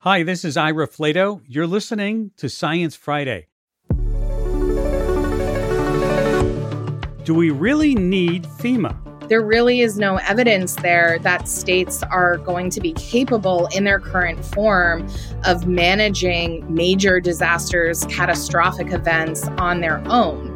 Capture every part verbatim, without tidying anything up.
Hi, this is Ira Flato. You're listening to Science Friday. Do we really need FEMA? There really is no evidence there that states are going to be capable in their current form of managing major disasters, catastrophic events on their own.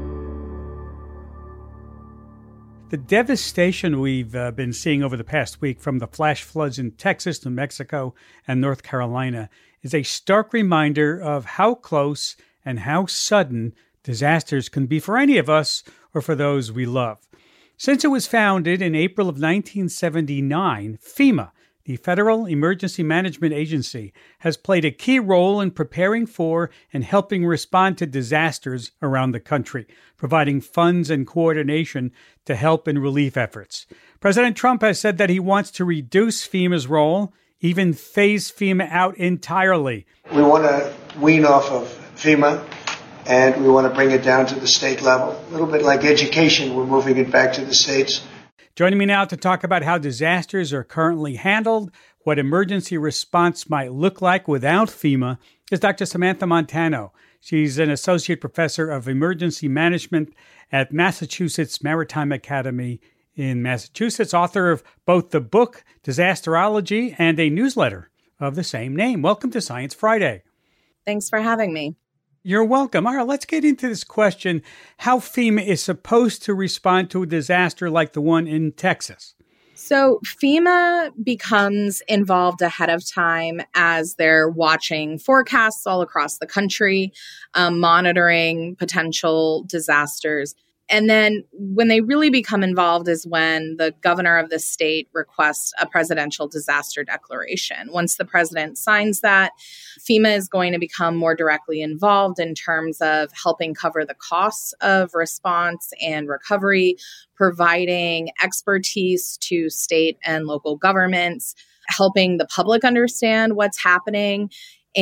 The devastation we've uh, been seeing over the past week from the flash floods in Texas, New Mexico, and North Carolina is a stark reminder of how close and how sudden disasters can be for any of us or for those we love. Since it was founded in April of nineteen seventy-nine, FEMA, the Federal Emergency Management Agency, has played a key role in preparing for and helping respond to disasters around the country, providing funds and coordination to help in relief efforts. President Trump has said that he wants to reduce FEMA's role, even phase FEMA out entirely. We want to wean off of FEMA, and we want to bring it down to the state level. A little bit like education, we're moving it back to the states. Joining me now to talk about how disasters are currently handled, what emergency response might look like without FEMA, is Doctor Samantha Montano. She's an associate professor of emergency management at Massachusetts Maritime Academy in Massachusetts, author of both the book Disasterology and a newsletter of the same name. Welcome to Science Friday. Thanks for having me. You're welcome. All right, let's get into this question, how FEMA is supposed to respond to a disaster like the one in Texas. So FEMA becomes involved ahead of time as they're watching forecasts all across the country, um, monitoring potential disasters. And then when they really become involved is when the governor of the state requests a presidential disaster declaration. Once the president signs that, FEMA is going to become more directly involved in terms of helping cover the costs of response and recovery, providing expertise to state and local governments, helping the public understand what's happening,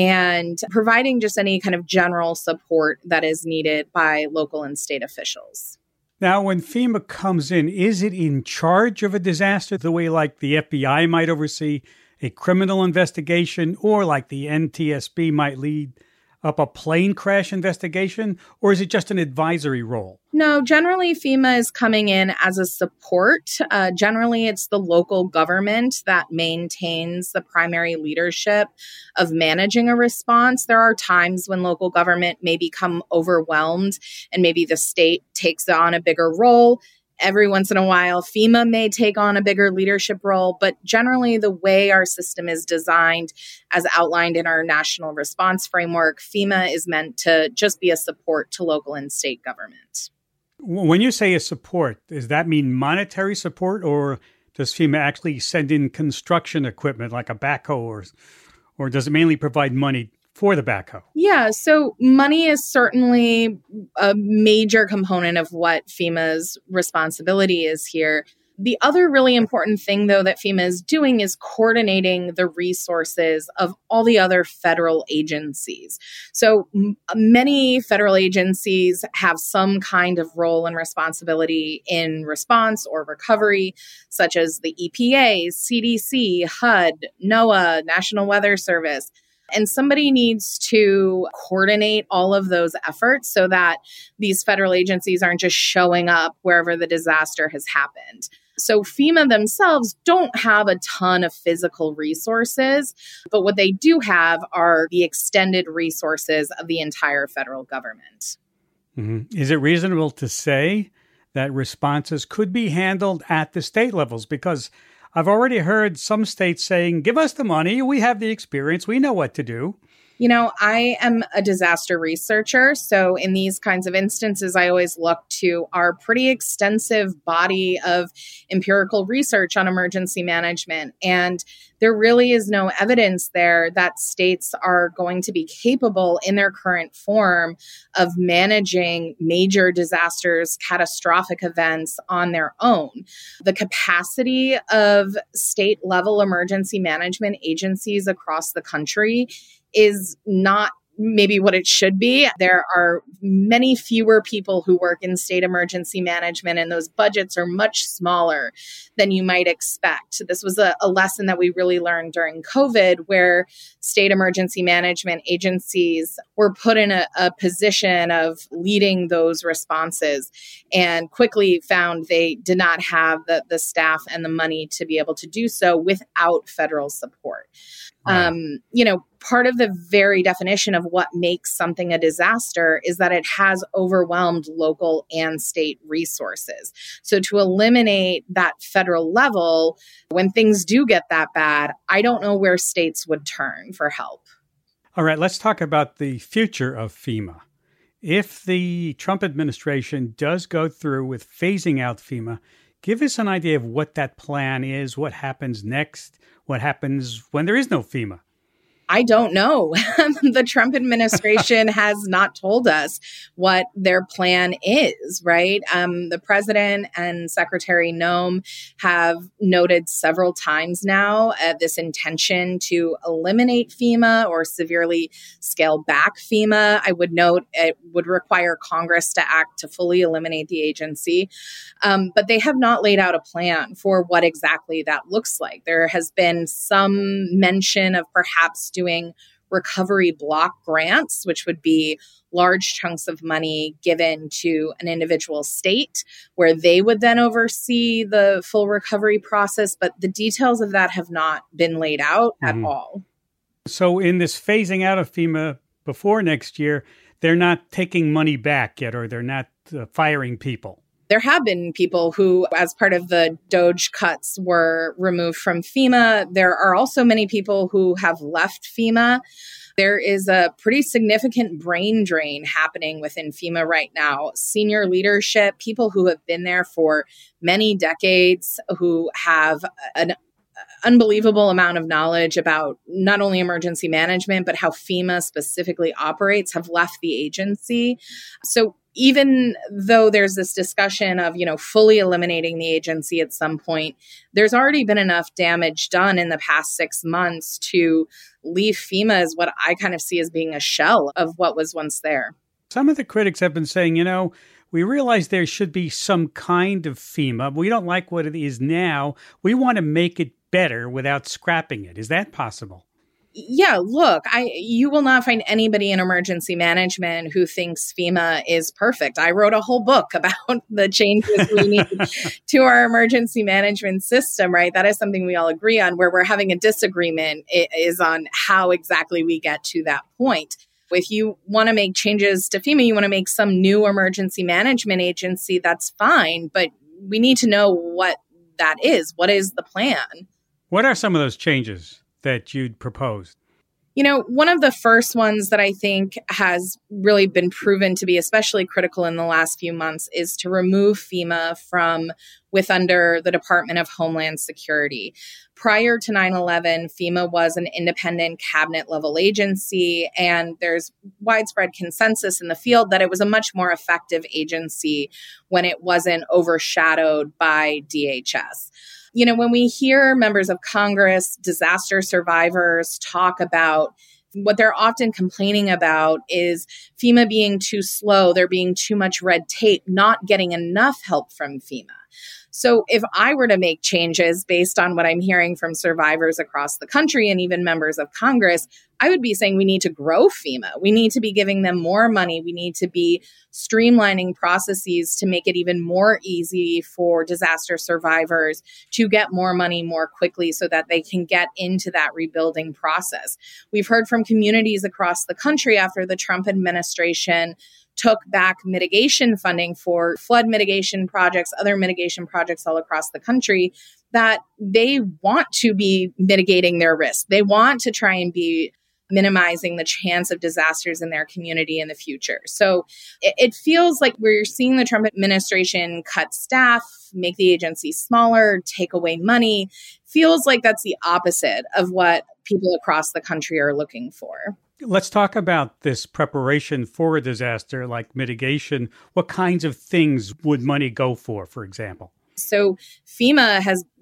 and providing just any kind of general support that is needed by local and state officials. Now, when FEMA comes in, is it in charge of a disaster the way like the F B I might oversee a criminal investigation or like the N T S B might lead up a plane crash investigation, or is it just an advisory role? No, generally FEMA is coming in as a support. Uh, generally, it's the local government that maintains the primary leadership of managing a response. There are times when local government may become overwhelmed and maybe the state takes on a bigger role. Every once in a while, FEMA may take on a bigger leadership role, but generally the way our system is designed, as outlined in our national response framework, FEMA is meant to just be a support to local and state government. When you say a support, does that mean monetary support, or does FEMA actually send in construction equipment like a backhoe, or, or does it mainly provide money for the backhoe? Yeah, so money is certainly a major component of what FEMA's responsibility is here. The other really important thing, though, that FEMA is doing is coordinating the resources of all the other federal agencies. So m- many federal agencies have some kind of role and responsibility in response or recovery, such as the E P A, C D C, H U D, NOAA, National Weather Service. And somebody needs to coordinate all of those efforts so that these federal agencies aren't just showing up wherever the disaster has happened. So FEMA themselves don't have a ton of physical resources, but what they do have are the extended resources of the entire federal government. Mm-hmm. Is it reasonable to say that responses could be handled at the state levels? Because I've already heard some states saying, give us the money, we have the experience, we know what to do. You know, I am a disaster researcher, so in these kinds of instances, I always look to our pretty extensive body of empirical research on emergency management. And there really is no evidence there that states are going to be capable in their current form of managing major disasters, catastrophic events on their own. The capacity of state-level emergency management agencies across the country is not maybe what it should be. There are many fewer people who work in state emergency management, and those budgets are much smaller than you might expect. This was a, a lesson that we really learned during COVID, where state emergency management agencies were put in a, a position of leading those responses and quickly found they did not have the, the staff and the money to be able to do so without federal support. Right. Um, you know, part of the very definition of what makes something a disaster is that it has overwhelmed local and state resources. So to eliminate that federal level, when things do get that bad, I don't know where states would turn for help. All right, let's talk about the future of FEMA. If the Trump administration does go through with phasing out FEMA, give us an idea of what that plan is, what happens next, what happens when there is no FEMA. I don't know. The Trump administration has not told us what their plan is, right? Um, the president and Secretary Noem have noted several times now uh, this intention to eliminate FEMA or severely scale back FEMA. I would note it would require Congress to act to fully eliminate the agency. Um, but they have not laid out a plan for what exactly that looks like. There has been some mention of perhaps doing recovery block grants, which would be large chunks of money given to an individual state where they would then oversee the full recovery process. But the details of that have not been laid out mm-hmm. at all. So in this phasing out of FEMA before next year, they're not taking money back yet, or they're not uh, firing people. There have been people who, as part of the DOGE cuts, were removed from FEMA. There are also many people who have left FEMA. There is a pretty significant brain drain happening within FEMA right now. Senior leadership, people who have been there for many decades, who have an unbelievable amount of knowledge about not only emergency management, but how FEMA specifically operates, have left the agency. So even though there's this discussion of, you know, fully eliminating the agency at some point, there's already been enough damage done in the past six months to leave FEMA as what I kind of see as being a shell of what was once there. Some of the critics have been saying, you know, we realize there should be some kind of FEMA. We don't like what it is now. We want to make it better without scrapping it. Is that possible? Yeah, look, I you will not find anybody in emergency management who thinks FEMA is perfect. I wrote a whole book about the changes we need to our emergency management system, right? That is something we all agree on. Where we're having a disagreement is on how exactly we get to that point. If you want to make changes to FEMA, you want to make some new emergency management agency, that's fine. But we need to know what that is. What is the plan? What are some of those changes that you'd proposed? You know, one of the first ones that I think has really been proven to be especially critical in the last few months is to remove FEMA from with under the Department of Homeland Security. Prior to nine eleven, FEMA was an independent cabinet level agency, and there's widespread consensus in the field that it was a much more effective agency when it wasn't overshadowed by D H S. You know, when we hear members of Congress, disaster survivors talk about what they're often complaining about is FEMA being too slow, there being too much red tape, not getting enough help from FEMA. So if I were to make changes based on what I'm hearing from survivors across the country and even members of Congress, I would be saying we need to grow FEMA. We need to be giving them more money. We need to be streamlining processes to make it even more easy for disaster survivors to get more money more quickly so that they can get into that rebuilding process. We've heard from communities across the country after the Trump administration took back mitigation funding for flood mitigation projects, other mitigation projects all across the country, that they want to be mitigating their risk. They want to try and be minimizing the chance of disasters in their community in the future. So it, it feels like we're seeing the Trump administration cut staff, make the agency smaller, take away money. Feels like that's the opposite of what people across the country are looking for. Let's talk about this preparation for a disaster like mitigation. What kinds of things would money go for, for example? So FEMA has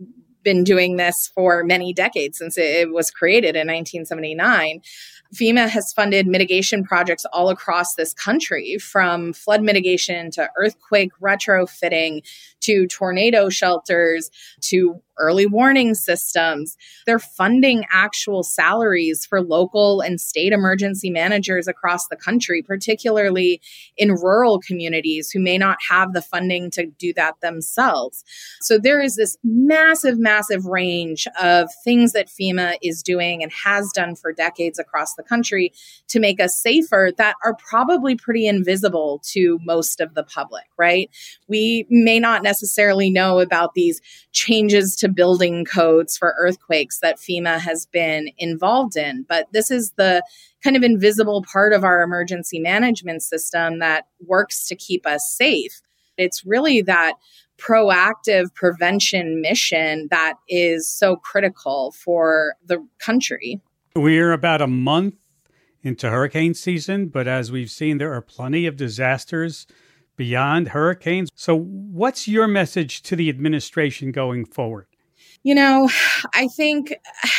been doing this for many decades since it was created in nineteen seventy-nine. FEMA has funded mitigation projects all across this country, from flood mitigation to earthquake retrofitting to tornado shelters to early warning systems. They're funding actual salaries for local and state emergency managers across the country, particularly in rural communities who may not have the funding to do that themselves. So there is this massive, massive range of things that FEMA is doing and has done for decades across the country to make us safer that are probably pretty invisible to most of the public, right? We may not necessarily know about these changes to building codes for earthquakes that FEMA has been involved in, but this is the kind of invisible part of our emergency management system that works to keep us safe. It's really that proactive prevention mission that is so critical for the country. We're about a month into hurricane season, but as we've seen, there are plenty of disasters beyond hurricanes. So what's your message to the administration going forward? You know, I think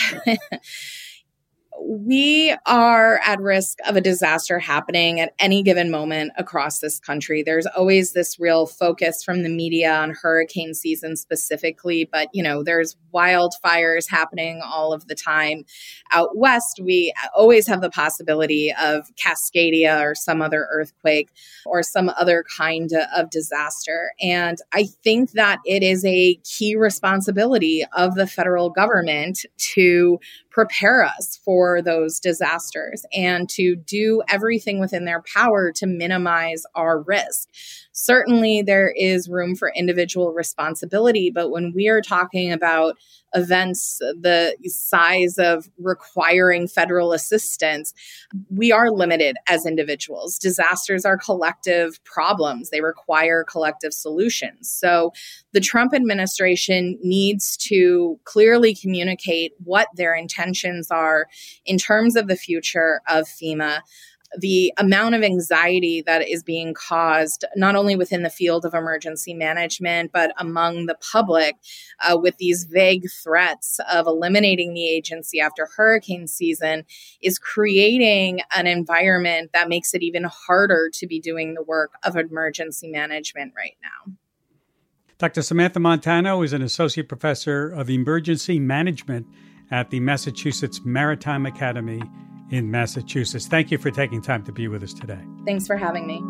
we are at risk of a disaster happening at any given moment across this country. There's always this real focus from the media on hurricane season specifically, but, you know, there's wildfires happening all of the time. Out west, we always have the possibility of Cascadia or some other earthquake or some other kind of disaster. And I think that it is a key responsibility of the federal government to prepare us for those disasters and to do everything within their power to minimize our risk. Certainly, there is room for individual responsibility, but when we are talking about events the size of requiring federal assistance, we are limited as individuals. Disasters are collective problems. They require collective solutions. So the Trump administration needs to clearly communicate what their intentions are in terms of the future of FEMA. The amount of anxiety that is being caused, not only within the field of emergency management, but among the public uh, with these vague threats of eliminating the agency after hurricane season, is creating an environment that makes it even harder to be doing the work of emergency management right now. Doctor Samantha Montano is an associate professor of emergency management at the Massachusetts Maritime Academy in Massachusetts. Thank you for taking time to be with us today. Thanks for having me.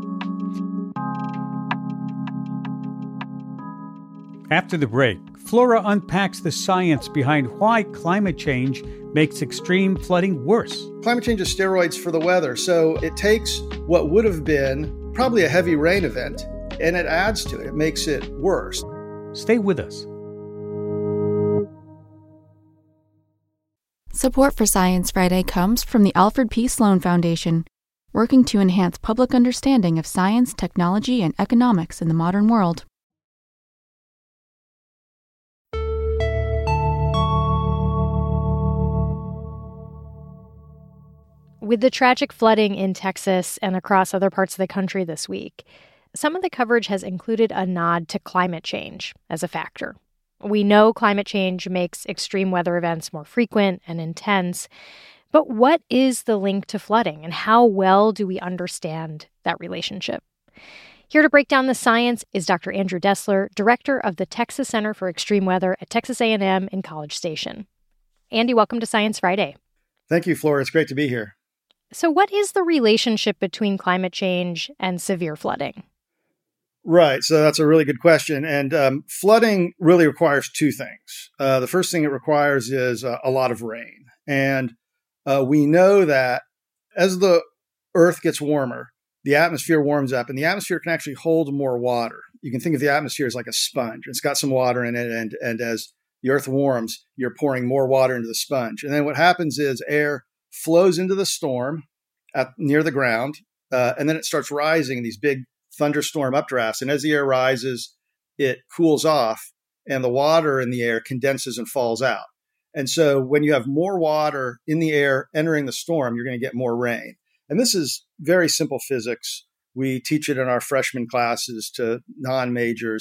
After the break, Flora unpacks the science behind why climate change makes extreme flooding worse. Climate change is steroids for the weather. So it takes what would have been probably a heavy rain event and it adds to it. It makes it worse. Stay with us. Support for Science Friday comes from the Alfred P. Sloan Foundation, working to enhance public understanding of science, technology, and economics in the modern world. With the tragic flooding in Texas and across other parts of the country this week, some of the coverage has included a nod to climate change as a factor. We know climate change makes extreme weather events more frequent and intense, but what is the link to flooding and how well do we understand that relationship? Here to break down the science is Doctor Andrew Dessler, director of the Texas Center for Extreme Weather at Texas A and M in College Station. Andy, welcome to Science Friday. Thank you, Flora. It's great to be here. So what is the relationship between climate change and severe flooding? Right. So that's a really good question. And um, flooding really requires two things. Uh, the first thing it requires is uh, a lot of rain. And uh, we know that as the Earth gets warmer, the atmosphere warms up and the atmosphere can actually hold more water. You can think of the atmosphere as like a sponge. It's got some water in it. And, and as the Earth warms, you're pouring more water into the sponge. And then what happens is air flows into the storm at, near the ground. Uh, and then it starts rising in these big thunderstorm updrafts. And as the air rises, it cools off and the water in the air condenses and falls out. And so when you have more water in the air entering the storm, you're going to get more rain. And this is very simple physics. We teach it in our freshman classes to non-majors.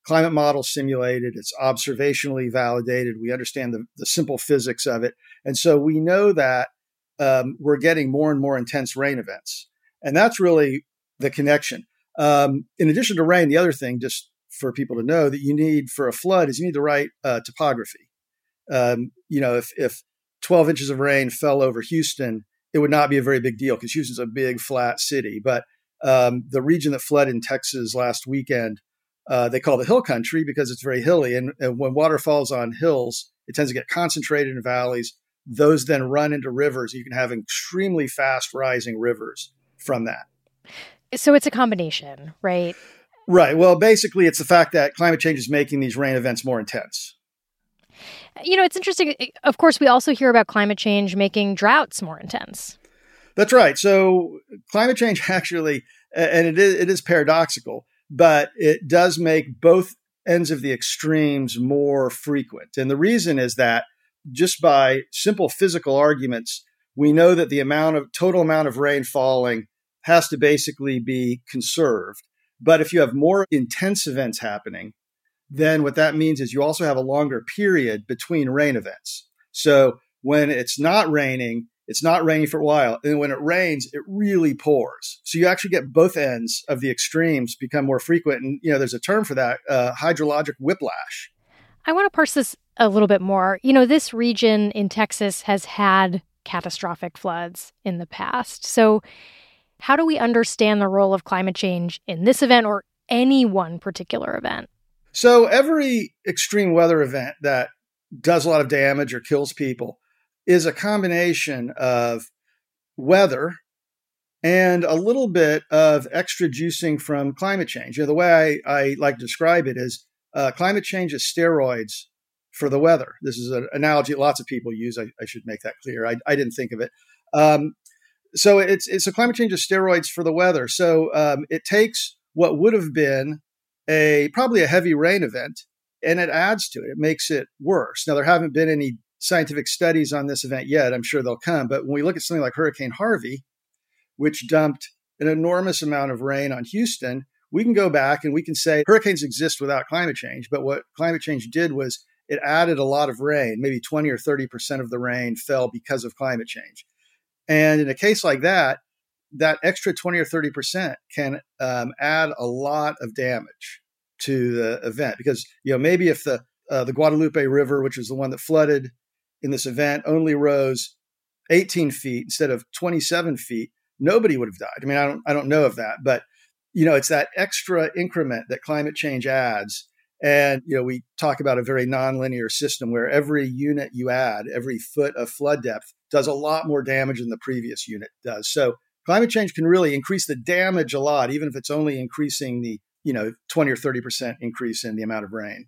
climate model simulated. It's observationally validated. We understand the, the simple physics of it. And so we know that um, we're getting more and more intense rain events. And that's really the connection. Um, in addition to rain, the other thing, just for people to know, that you need for a flood is you need the right uh, topography. Um, you know, if, if twelve inches of rain fell over Houston, it would not be a very big deal because Houston's a big, flat city. But um, the region that flooded in Texas last weekend, uh, they call it hill country because it's very hilly. And, and when water falls on hills, it tends to get concentrated in valleys. Those then run into rivers. You can have extremely fast rising rivers from that. So it's a combination, right? Right. Well, basically, it's the fact that climate change is making these rain events more intense. You know, it's interesting. Of course, we also hear about climate change making droughts more intense. That's right. So climate change actually, and it is, it is paradoxical, but it does make both ends of the extremes more frequent. And the reason is that just by simple physical arguments, we know that the amount of total amount of rain falling has to basically be conserved. But if you have more intense events happening, then what that means is you also have a longer period between rain events. So when it's not raining, it's not raining for a while. And when it rains, it really pours. So you actually get both ends of the extremes become more frequent. And, you know, there's a term for that, uh, hydrologic whiplash. I want to parse this a little bit more. You know, this region in Texas has had catastrophic floods in the past. So how do we understand the role of climate change in this event or any one particular event? So every extreme weather event that does a lot of damage or kills people is a combination of weather and a little bit of extra juicing from climate change. You know, the way I, I like to describe it is uh, climate change is steroids for the weather. This is an analogy lots of people use. I, I should make that clear. I, I didn't think of it. Um, so it's, it's a climate change is steroids for the weather. So um, it takes what would have been a probably a heavy rain event and it adds to it. It makes it worse. Now, there haven't been any scientific studies on this event yet. I'm sure they'll come. But when we look at something like Hurricane Harvey, which dumped an enormous amount of rain on Houston, we can go back and we can say hurricanes exist without climate change. But what climate change did was it added a lot of rain. Maybe twenty or thirty percent of the rain fell because of climate change. And in a case like that, that extra twenty or thirty percent can um, add a lot of damage to the event. Because, you know, maybe if the uh, the Guadalupe River, which is the one that flooded in this event, only rose eighteen feet instead of twenty-seven feet, nobody would have died. I mean, I don't, I don't know of that, but, you know, it's that extra increment that climate change adds. And, you know, we talk about a very nonlinear system where every unit you add, every foot of flood depth does a lot more damage than the previous unit does. So climate change can really increase the damage a lot, even if it's only increasing the, you know, twenty or thirty percent increase in the amount of rain.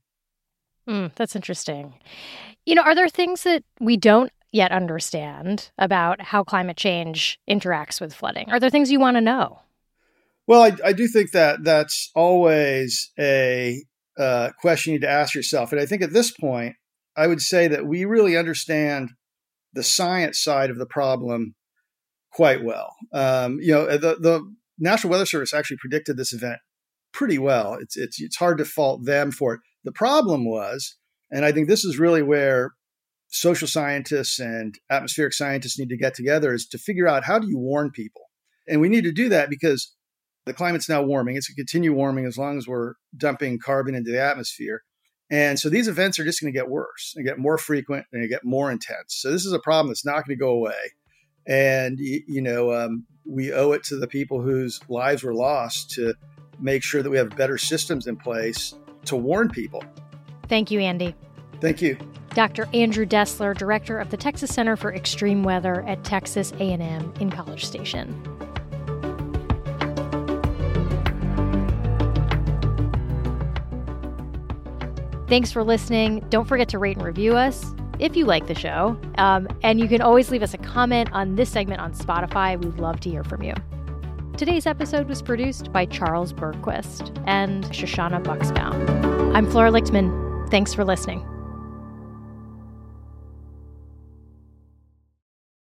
Mm, that's interesting. You know, are there things that we don't yet understand about how climate change interacts with flooding? Are there things you want to know? Well, I, I do think that that's always a uh, question you need to ask yourself. And I think at this point, I would say that we really understand the science side of the problem quite well. Um, you know, the, the National Weather Service actually predicted this event pretty well. It's, it's, it's hard to fault them for it. The problem was, and I think this is really where social scientists and atmospheric scientists need to get together, is to figure out how do you warn people? And we need to do that because the climate's now warming. It's going to continue warming as long as we're dumping carbon into the atmosphere. And so these events are just going to get worse and get more frequent and get more intense. So this is a problem that's not going to go away. And, you know, um, we owe it to the people whose lives were lost to make sure that we have better systems in place to warn people. Thank you, Andy. Thank you. Doctor Andrew Dessler, Director of the Texas Center for Extreme Weather at Texas A and M in College Station. Thanks for listening. Don't forget to rate and review us if you like the show. Um, and you can always leave us a comment on this segment on Spotify. We'd love to hear from you. Today's episode was produced by Charles Bergquist and Shoshana Buxbaum. I'm Flora Lichtman. Thanks for listening.